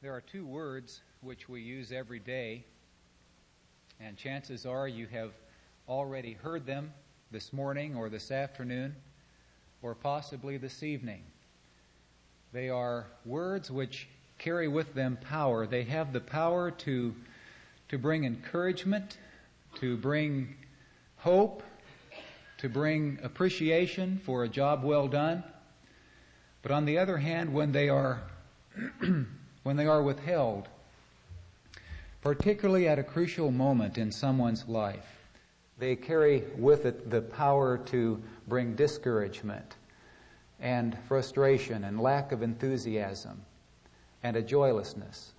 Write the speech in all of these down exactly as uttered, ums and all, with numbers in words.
There are two words which we use every day, and chances are you have already heard them this morning or this afternoon or possibly this evening. They are words which carry with them power. They have the power to, to bring encouragement, to bring hope, to bring appreciation for a job well done. But on the other hand, when they are when they are withheld, particularly at a crucial moment in someone's life, they carry with it the power to bring discouragement and frustration and lack of enthusiasm and a joylessness.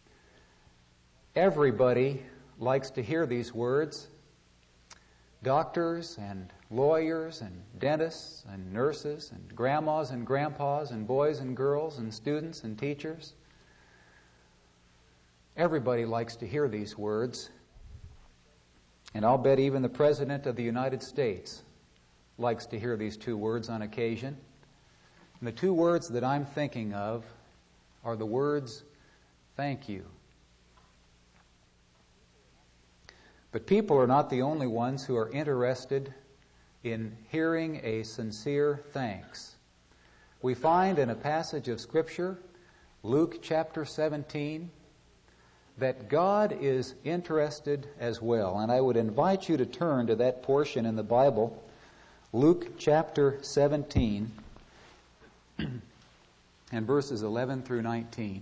Everybody likes to hear these words. Doctors and lawyers and dentists and nurses and grandmas and grandpas and boys and girls and students and teachers. Everybody likes to hear these words. And I'll bet even the President of the United States likes to hear these two words on occasion. And the two words that I'm thinking of are the words, thank you. But people are not the only ones who are interested in hearing a sincere thanks. We find in a passage of Scripture, Luke chapter seventeen, that God is interested as well. And I would invite you to turn to that portion in the Bible, Luke chapter seventeen, and verses eleven through nineteen.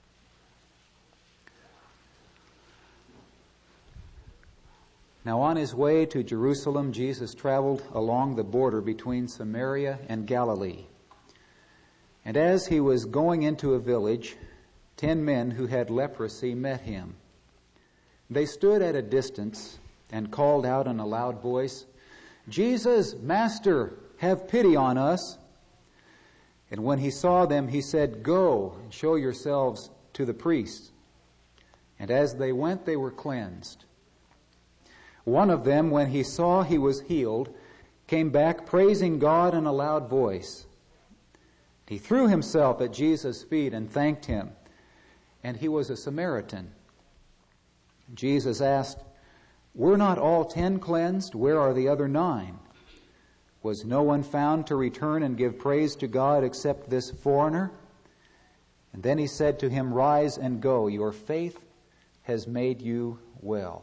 Now on his way to Jerusalem, Jesus traveled along the border between Samaria and Galilee. And as he was going into a village, ten men who had leprosy met him. They stood at a distance and called out in a loud voice, "Jesus, Master, have pity on us." And when he saw them, he said, "Go and show yourselves to the priests." And as they went, they were cleansed. One of them, when he saw he was healed, came back praising God in a loud voice. He threw himself at Jesus' feet and thanked him. And he was a Samaritan. Jesus asked, "Were not all ten cleansed? Where are the other nine? Was no one found to return and give praise to God except this foreigner?" And then he said to him, "Rise and go. Your faith has made you well."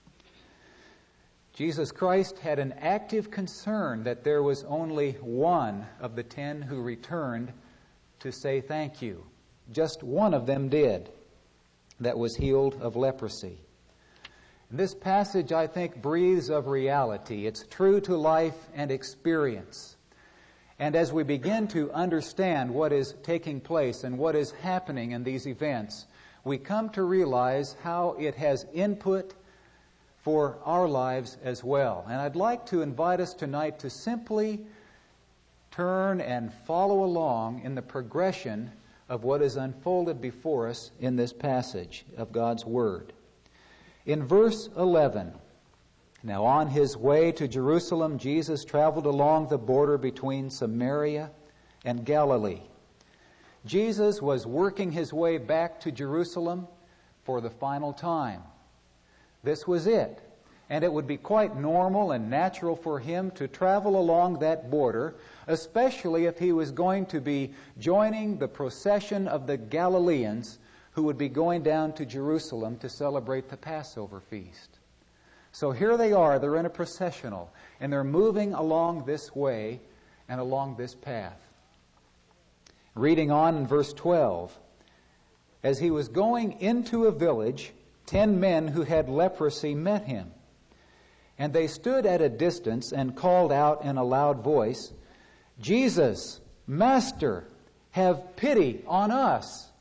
Jesus Christ had an active concern that there was only one of the ten who returned to say thank you. Just one of them did, that was healed of leprosy. This passage, I think, breathes of reality. It's true to life and experience. And as we begin to understand what is taking place and what is happening in these events, we come to realize how it has input for our lives as well. And I'd like to invite us tonight to simply turn and follow along in the progression of what is unfolded before us in this passage of God's Word. In verse eleven, now on his way to Jerusalem, Jesus traveled along the border between Samaria and Galilee. Jesus was working his way back to Jerusalem for the final time. This was it. And it would be quite normal and natural for him to travel along that border, especially if he was going to be joining the procession of the Galileans who would be going down to Jerusalem to celebrate the Passover feast. So here they are, they're in a processional, and they're moving along this way and along this path. Reading on in verse twelve, as he was going into a village, ten men who had leprosy met him. And they stood at a distance and called out in a loud voice, "Jesus, Master, have pity on us."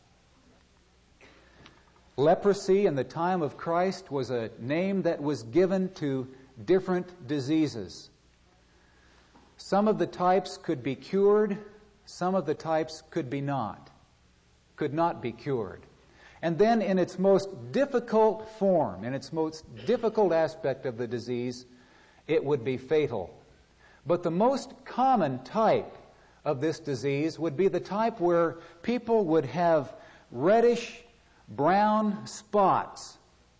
Leprosy in the time of Christ was a name that was given to different diseases. Some of the types could be cured, some of the types could be not, could not be cured. And then in its most difficult form, in its most difficult aspect of the disease, it would be fatal. But the most common type of this disease would be the type where people would have reddish brown spots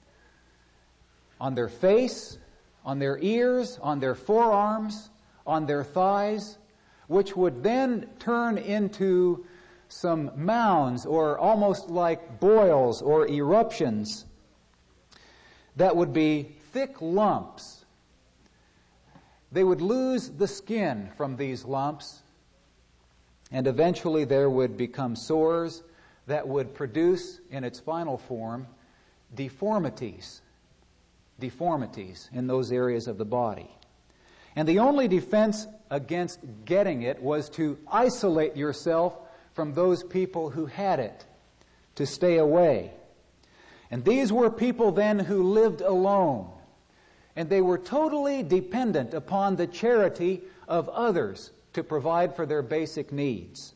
on their face, on their ears, on their forearms, on their thighs, which would then turn into some mounds or almost like boils or eruptions that would be thick lumps. They would lose the skin from these lumps, and eventually there would become sores that would produce, in its final form, deformities. Deformities in those areas of the body. And the only defense against getting it was to isolate yourself from those people who had it, to stay away. And these were people then who lived alone, and they were totally dependent upon the charity of others to provide for their basic needs.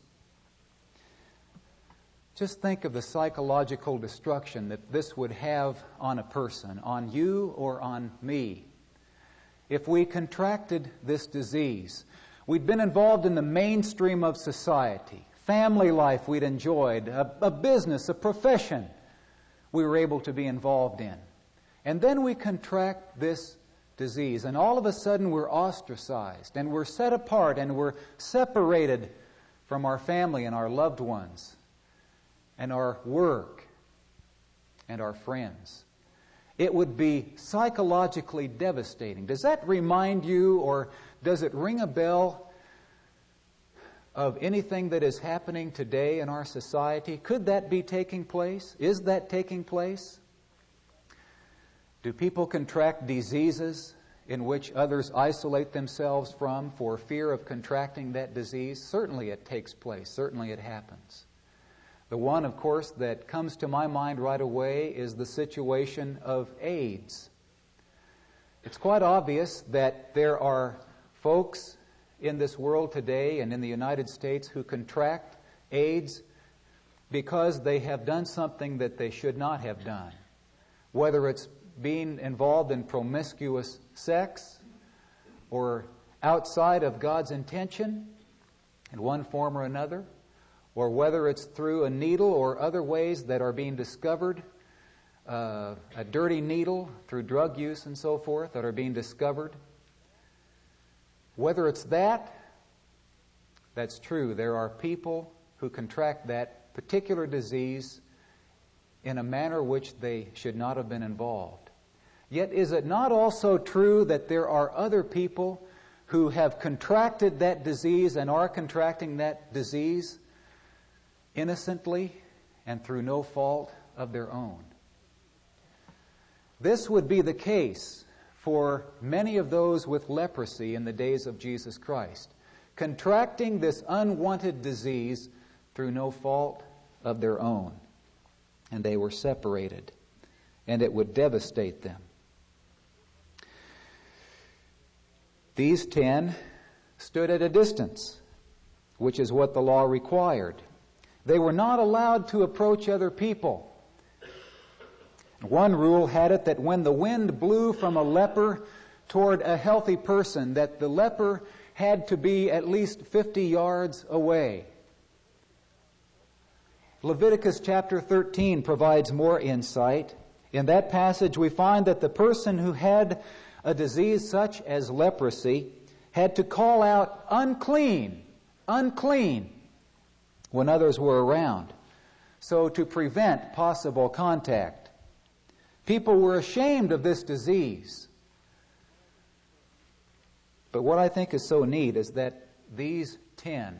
Just think of the psychological destruction that this would have on a person, on you or on me. If we contracted this disease, we'd been involved in the mainstream of society, family life we'd enjoyed, a, a business, a profession we were able to be involved in. And then we contract this disease, and all of a sudden we're ostracized, and we're set apart, and we're separated from our family and our loved ones, and our work, and our friends. It would be psychologically devastating. Does that remind you, or does it ring a bell of anything that is happening today in our society? Could that be taking place? Is that taking place? Do people contract diseases in which others isolate themselves from for fear of contracting that disease? Certainly it takes place. Certainly it happens. The one, of course, that comes to my mind right away is the situation of AIDS. It's quite obvious that there are folks in this world today and in the United States who contract AIDS because they have done something that they should not have done. Whether it's being involved in promiscuous sex or outside of God's intention in one form or another, or whether it's through a needle or other ways that are being discovered, uh, a dirty needle through drug use and so forth that are being discovered. Whether it's that, that's true. There are people who contract that particular disease in a manner which they should not have been involved. Yet is it not also true that there are other people who have contracted that disease and are contracting that disease innocently and through no fault of their own? This would be the case for many of those with leprosy in the days of Jesus Christ, contracting this unwanted disease through no fault of their own. And they were separated, and it would devastate them. These ten stood at a distance, which is what the law required. They were not allowed to approach other people. One rule had it that when the wind blew from a leper toward a healthy person, that the leper had to be at least fifty yards away. Leviticus chapter thirteen provides more insight. In that passage we find that the person who had a disease such as leprosy had to call out, "Unclean, unclean," when others were around, so to prevent possible contact. People were ashamed of this disease. But what I think is so neat is that these ten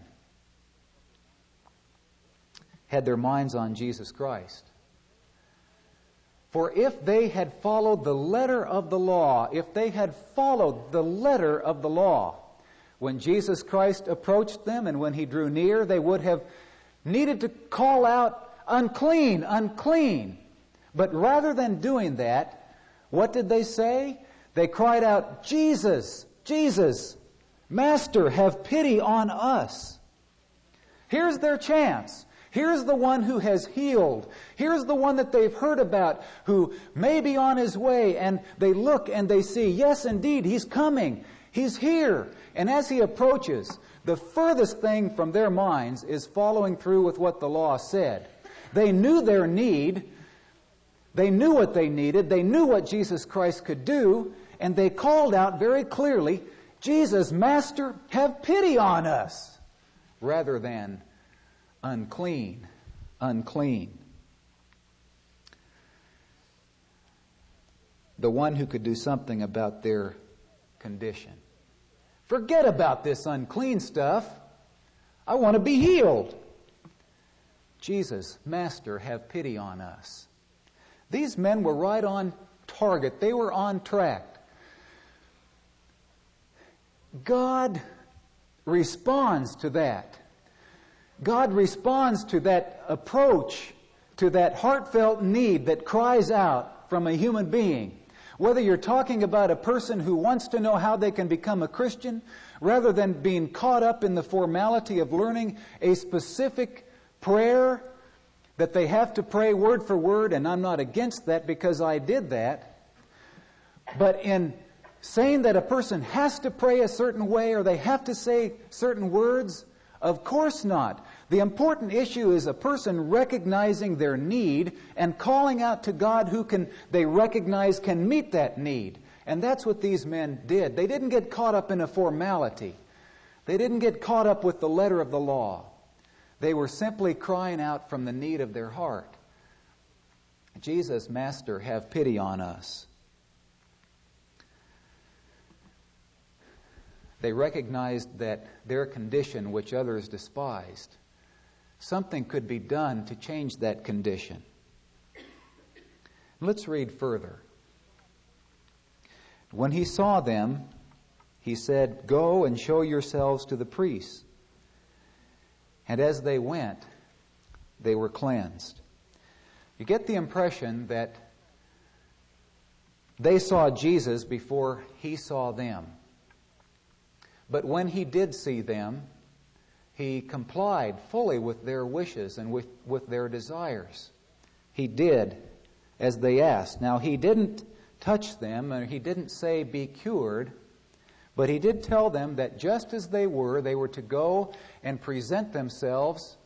had their minds on Jesus Christ. For if they had followed the letter of the law, if they had followed the letter of the law, when Jesus Christ approached them and when He drew near, they would have needed to call out, "Unclean, unclean." But rather than doing that, what did they say? They cried out, "Jesus, Jesus, Master, have pity on us." Here's their chance. Here's the one who has healed. Here's the one that they've heard about who may be on his way, and they look and they see, yes, indeed, He's coming. He's here. And as He approaches, the furthest thing from their minds is following through with what the law said. They knew their need. They knew what they needed. They knew what Jesus Christ could do. And they called out very clearly, "Jesus, Master, have pity on us," rather than unclean, unclean. The one who could do something about their condition. Forget about this unclean stuff. I want to be healed. Jesus, Master, have pity on us. These men were right on target. They were on track. God responds to that. God responds to that approach, to that heartfelt need that cries out from a human being. Whether you're talking about a person who wants to know how they can become a Christian, rather than being caught up in the formality of learning a specific prayer that they have to pray word for word, and I'm not against that because I did that. But in saying that a person has to pray a certain way or they have to say certain words, of course not. The important issue is a person recognizing their need and calling out to God who can they recognize can meet that need. And that's what these men did. They didn't get caught up in a formality. They didn't get caught up with the letter of the law. They were simply crying out from the need of their heart. Jesus, Master, have pity on us. They recognized that their condition, which others despised, something could be done to change that condition. Let's read further. When he saw them, he said, "Go and show yourselves to the priests." And as they went, they were cleansed. You get the impression that they saw Jesus before he saw them. But when he did see them, he complied fully with their wishes and with, with their desires. He did as they asked. Now, he didn't touch them, and he didn't say, "Be cured," but he did tell them that just as they were, they were to go and present themselves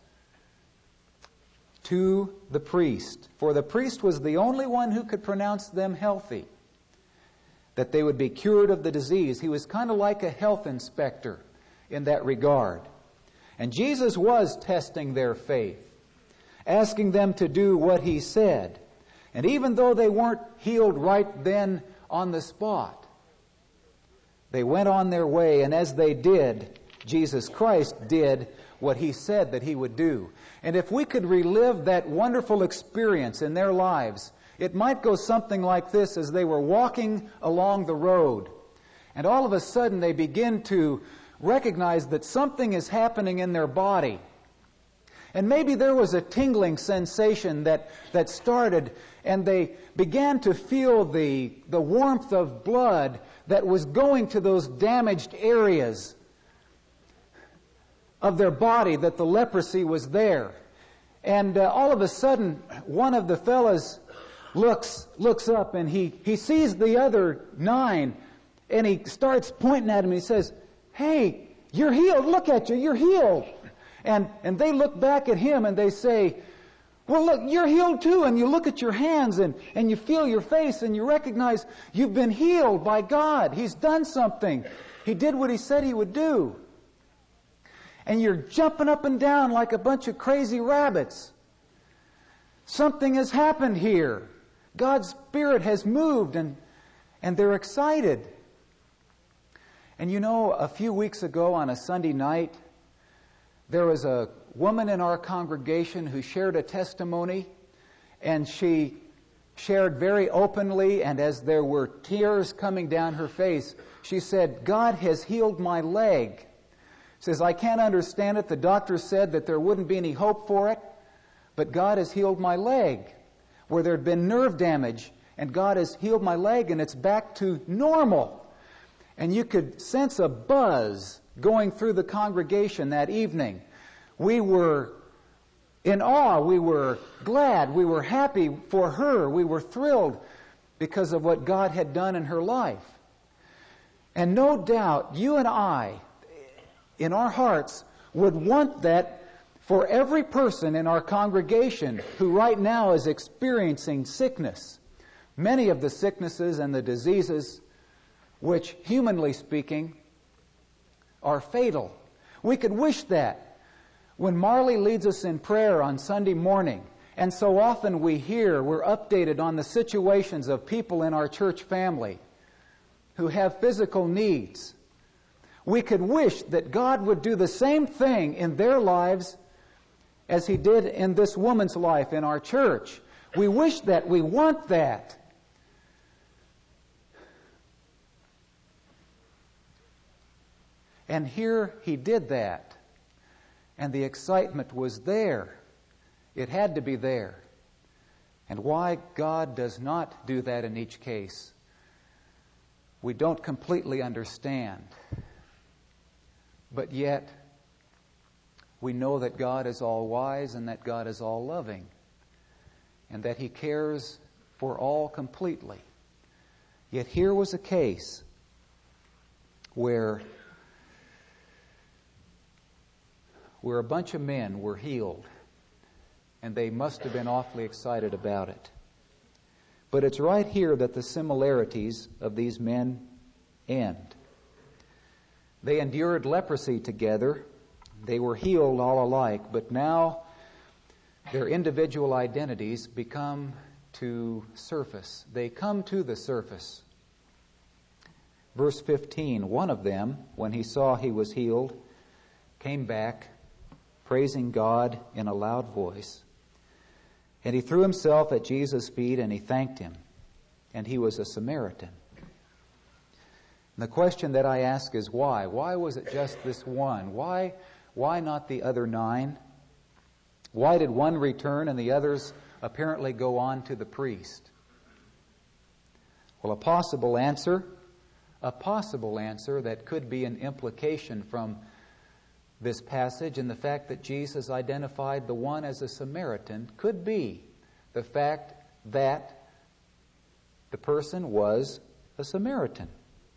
to the priest. For the priest was the only one who could pronounce them healthy, that they would be cured of the disease. He was kind of like a health inspector in that regard. And Jesus was testing their faith, asking them to do what he said. And even though they weren't healed right then on the spot, they went on their way, and as they did, Jesus Christ did what he said that he would do. And if we could relive that wonderful experience in their lives, it might go something like this: as they were walking along the road, and all of a sudden they begin to recognize that something is happening in their body. And maybe there was a tingling sensation that, that started, and they began to feel the, the warmth of blood that was going to those damaged areas of their body, that the leprosy was there. And uh, all of a sudden, one of the fellas looks looks up, and he, he sees the other nine, and he starts pointing at him. He says, "Hey, you're healed. Look at you. You're healed." And and they look back at him and they say, "Well, look, you're healed too." And you look at your hands and, and you feel your face and you recognize you've been healed by God. He's done something. He did what he said he would do. And you're jumping up and down like a bunch of crazy rabbits. Something has happened here. God's Spirit has moved, and, and they're excited. And you know, a few weeks ago on a Sunday night, there was a woman in our congregation who shared a testimony, and she shared very openly, and as there were tears coming down her face, she said, "God has healed my leg." She says, "I can't understand it. The doctor said that there wouldn't be any hope for it, but God has healed my leg, where there had been nerve damage, and God has healed my leg, and it's back to normal." And you could sense a buzz going through the congregation that evening. We were in awe. We were glad. We were happy for her. We were thrilled because of what God had done in her life. And no doubt, you and I, in our hearts, would want that for every person in our congregation who right now is experiencing sickness, many of the sicknesses and the diseases which, humanly speaking, are fatal. We could wish that when Marley leads us in prayer on Sunday morning, and so often we hear, we're updated on the situations of people in our church family who have physical needs. We could wish that God would do the same thing in their lives as He did in this woman's life in our church. We wish that. We want that. And here He did that. And the excitement was there. It had to be there. And why God does not do that in each case, we don't completely understand. But yet, we know that God is all-wise and that God is all-loving, and that He cares for all completely. Yet here was a case where, where a bunch of men were healed, and they must have been awfully excited about it. But it's right here that the similarities of these men end. They endured leprosy together. They were healed all alike, but now their individual identities become to surface. They come to the surface. Verse fifteen, one of them, when he saw he was healed, came back, praising God in a loud voice. And he threw himself at Jesus' feet and he thanked Him. And he was a Samaritan. And the question that I ask is why? Why was it just this one? Why, why not the other nine? Why did one return and the others apparently go on to the priest? Well, a possible answer, a possible answer that could be an implication from this passage and the fact that Jesus identified the one as a Samaritan could be the fact that the person was a Samaritan.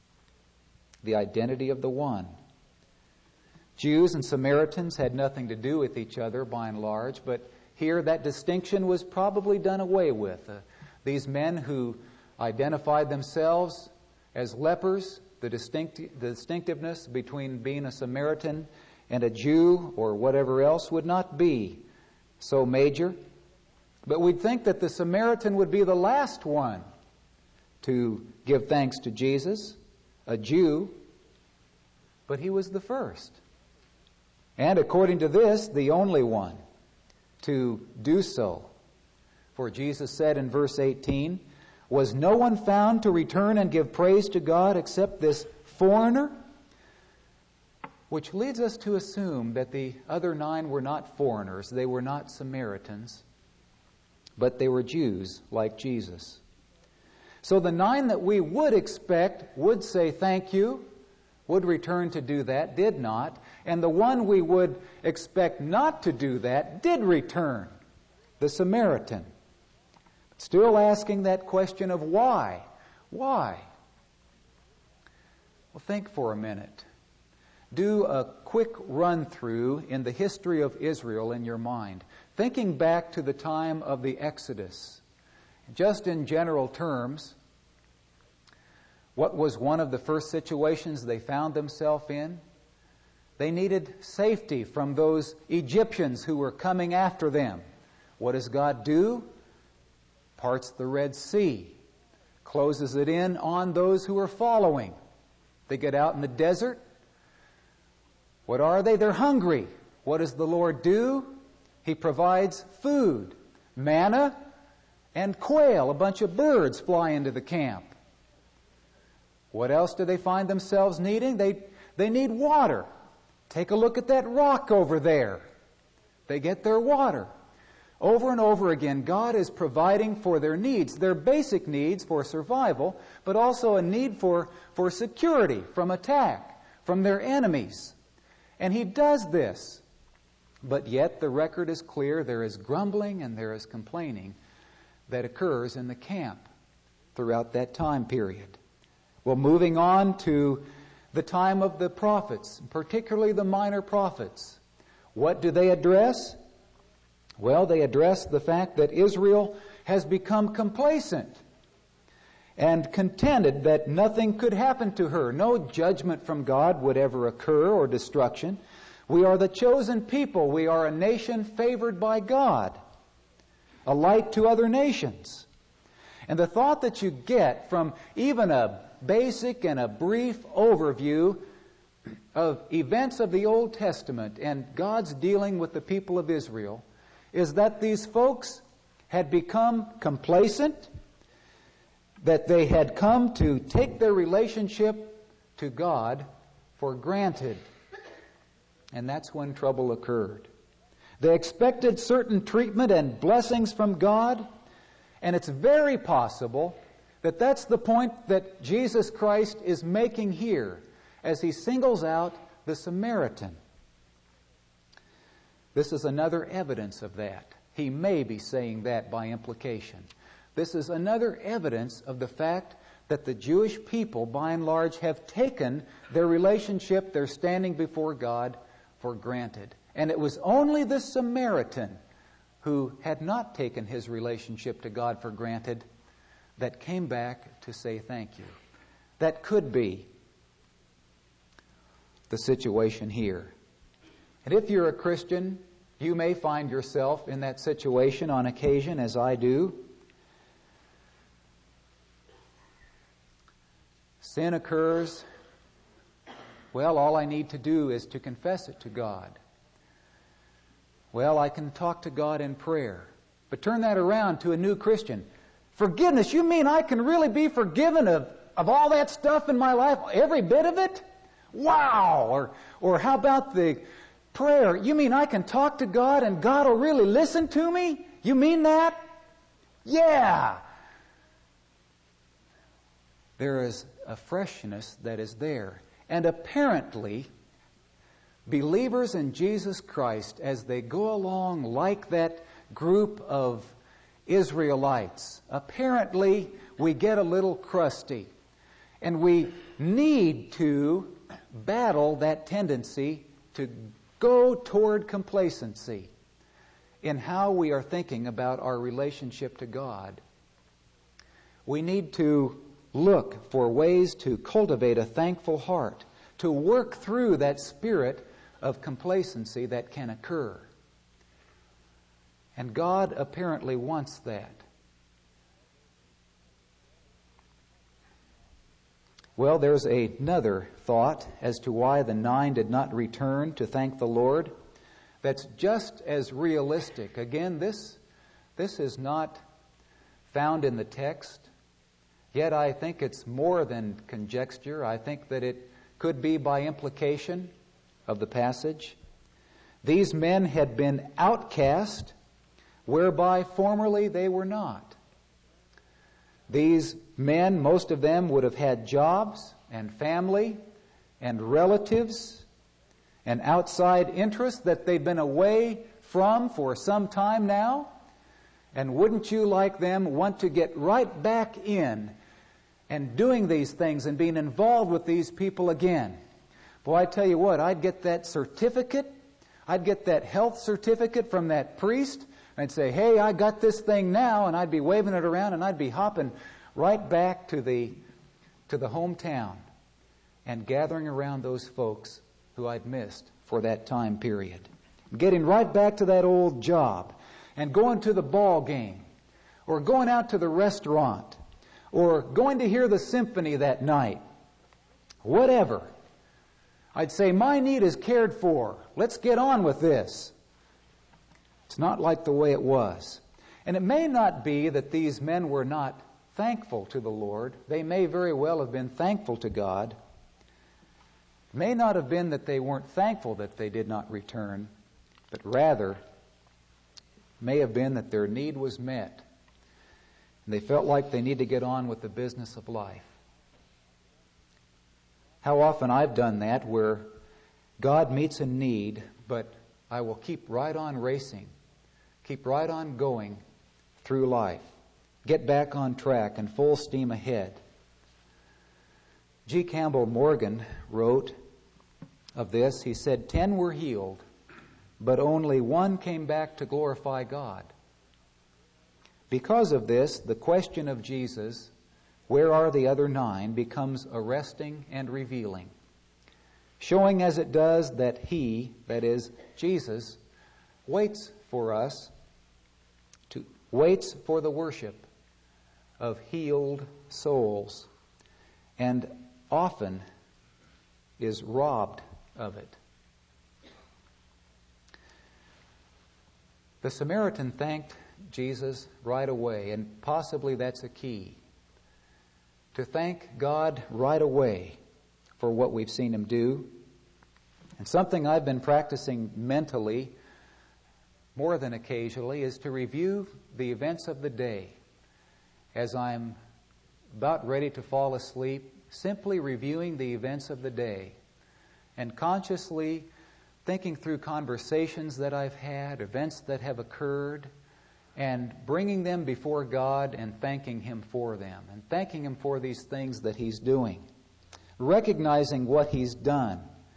The identity of the one. Jews and Samaritans had nothing to do with each other by and large, but here that distinction was probably done away with. Uh, these men who identified themselves as lepers, the, distinct, the distinctiveness between being a Samaritan and a Jew or whatever else would not be so major. But we'd think that the Samaritan would be the last one to give thanks to Jesus, a Jew, but he was the first. And according to this, the only one to do so. For Jesus said in verse eighteen, "Was no one found to return and give praise to God except this foreigner?" Which leads us to assume that the other nine were not foreigners, they were not Samaritans, but they were Jews like Jesus. So the nine that we would expect would say thank you, would return to do that, did not. And the one we would expect not to do that did return, the Samaritan. Still asking that question of why? Why? Well, think for a minute. Do a quick run-through in the history of Israel in your mind, thinking back to the time of the Exodus. Just in general terms, what was one of the first situations they found themselves in? They needed safety from those Egyptians who were coming after them. What does God do? Parts the Red Sea, closes it in on those who are following. They get out in the desert. What are they? They're hungry. What does the Lord do? He provides food, manna, and quail. A bunch of birds fly into the camp. What else do they find themselves needing? They, they need water. Take a look at that rock over there. They get their water. Over and over again, God is providing for their needs, their basic needs for survival, but also a need for, for security from attack, from their enemies. And He does this. But yet the record is clear. There is grumbling and there is complaining that occurs in the camp throughout that time period. Well, moving on to the time of the prophets, particularly the minor prophets. What do they address? Well, they address the fact that Israel has become complacent and contented that nothing could happen to her. No judgment from God would ever occur or destruction. We are the chosen people. We are a nation favored by God, a light to other nations. And the thought that you get from even a basic and a brief overview of events of the Old Testament and God's dealing with the people of Israel is that these folks had become complacent, that they had come to take their relationship to God for granted. And that's when trouble occurred. They expected certain treatment and blessings from God, and it's very possible that that's the point that Jesus Christ is making here as He singles out the Samaritan. This is another evidence of that. He may be saying that by implication. This is another evidence of the fact that the Jewish people, by and large, have taken their relationship, their standing before God, for granted. And it was only the Samaritan who had not taken his relationship to God for granted that came back to say thank you. That could be the situation here. And if you're a Christian, you may find yourself in that situation on occasion, as I do. Sin occurs. Well, all I need to do is to confess it to God. Well, I can talk to God in prayer. But turn that around to a new Christian. Forgiveness, you mean I can really be forgiven of, of all that stuff in my life? Every bit of it? Wow! Or, or how about the prayer? You mean I can talk to God and God will really listen to me? You mean that? Yeah! There is a freshness that is there. And apparently, believers in Jesus Christ, as they go along like that group of Israelites, apparently we get a little crusty. And we need to battle that tendency to go toward complacency in how we are thinking about our relationship to God. We need to look for ways to cultivate a thankful heart, to work through that spirit of complacency that can occur. And God apparently wants that. Well, there's another thought as to why the nine did not return to thank the Lord that's just as realistic. Again, this, this is not found in the text, yet I think it's more than conjecture. I think that it could be by implication of the passage. These men had been outcast, whereby formerly they were not. These men, most of them, would have had jobs and family and relatives and outside interests that they've been away from for some time now. And wouldn't you, like them, want to get right back in and doing these things and being involved with these people again? Boy, I tell you what, I'd get that certificate. I'd get that health certificate from that priest. I'd say, hey, I got this thing now, and I'd be waving it around, and I'd be hopping right back to the to the hometown and gathering around those folks who I'd missed for that time period. Getting right back to that old job and going to the ball game or going out to the restaurant or going to hear the symphony that night. Whatever. I'd say, my need is cared for. Let's get on with this. It's not like the way it was. And it may not be that these men were not thankful to the Lord. They may very well have been thankful to God. It may not have been that they weren't thankful that they did not return, but rather may have been that their need was met. And they felt like they need to get on with the business of life. How often I've done that, where God meets a need, but I will keep right on racing, keep right on going through life, get back on track and full steam ahead. G. Campbell Morgan wrote of this, he said, ten were healed, but only one came back to glorify God. Because of this, the question of Jesus, where are the other nine, becomes arresting and revealing, showing as it does that He, that is, Jesus, waits for us, to, waits for the worship of healed souls, and often is robbed of it. The Samaritan thanked Jesus right away, and possibly that's a key. To thank God right away for what we've seen Him do. And something I've been practicing mentally more than occasionally is to review the events of the day as I'm about ready to fall asleep, simply reviewing the events of the day and consciously thinking through conversations that I've had, events that have occurred, and bringing them before God and thanking Him for them, and thanking Him for these things that He's doing, recognizing what He's done.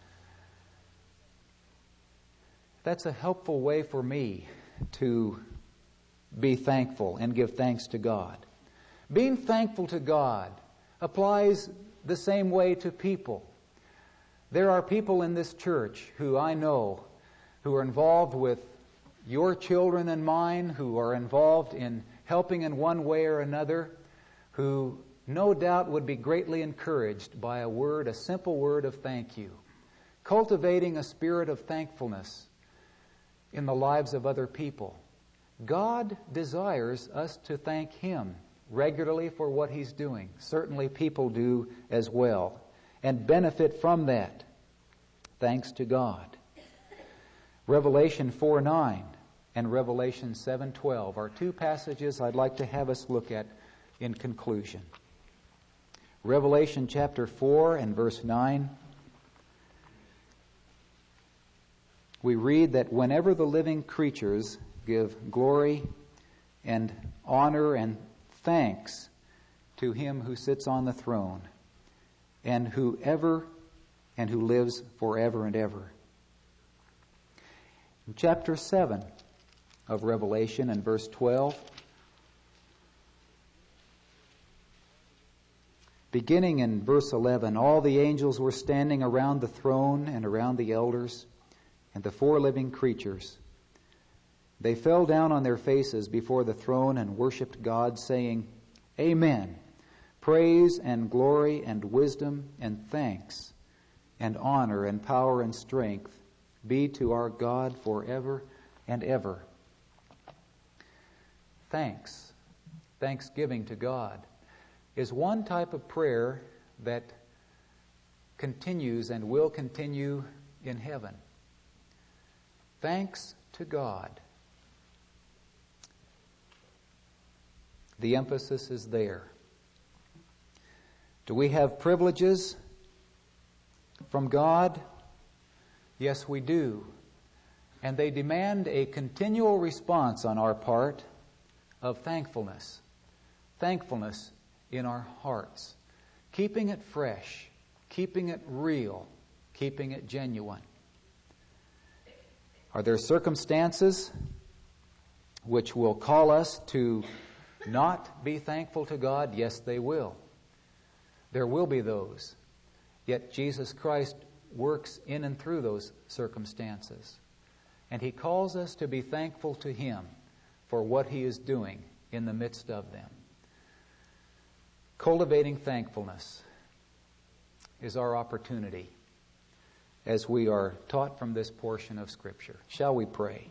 That's a helpful way for me to be thankful and give thanks to God. Being thankful to God applies the same way to people. There are people in this church who I know who are involved with your children and mine, who are involved in helping in one way or another, who no doubt would be greatly encouraged by a word, a simple word of thank you. Cultivating a spirit of thankfulness in the lives of other people. God desires us to thank Him regularly for what He's doing. Certainly people do as well, and benefit from that. Thanks to God. Revelation four nine and Revelation seven twelve are two passages I'd like to have us look at in conclusion. Revelation chapter four and verse nine. We read that whenever the living creatures give glory and honor and thanks to Him who sits on the throne, and who ever and who lives forever and ever. In chapter seven of Revelation and verse twelve, beginning in verse eleven, all the angels were standing around the throne and around the elders and the four living creatures. They fell down on their faces before the throne and worshipped God, saying, Amen. Praise and glory and wisdom and thanks and honor and power and strength be to our God forever and ever. Thanks, thanksgiving to God, is one type of prayer that continues and will continue in heaven. Thanks to God. The emphasis is there. Do we have privileges from God? Yes, we do. And they demand a continual response on our part of thankfulness. Thankfulness in our hearts. Keeping it fresh. Keeping it real. Keeping it genuine. Are there circumstances which will call us to not be thankful to God? Yes, they will. There will be those. Yet Jesus Christ works in and through those circumstances. And He calls us to be thankful to Him for what He is doing in the midst of them. Cultivating thankfulness is our opportunity as we are taught from this portion of Scripture. Shall we pray?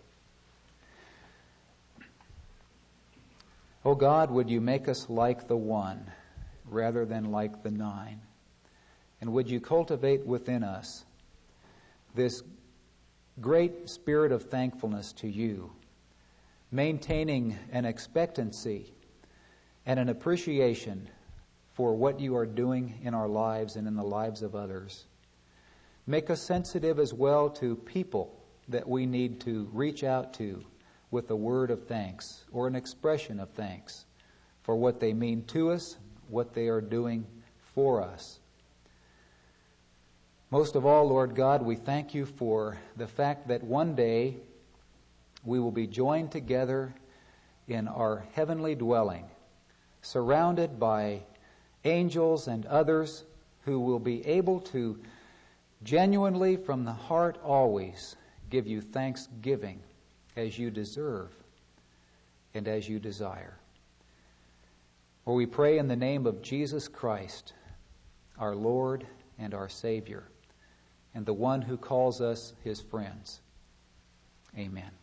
O God, would You make us like the one rather than like the nine? And would You cultivate within us this great spirit of thankfulness to You, maintaining an expectancy and an appreciation for what You are doing in our lives and in the lives of others. Make us sensitive as well to people that we need to reach out to with a word of thanks or an expression of thanks for what they mean to us, what they are doing for us. Most of all, Lord God, we thank you for the fact that one day we will be joined together in our heavenly dwelling, surrounded by angels and others who will be able to genuinely, from the heart always, give you thanksgiving as you deserve and as you desire. For we pray in the name of Jesus Christ, our Lord and our Savior, and the one who calls us his friends. Amen.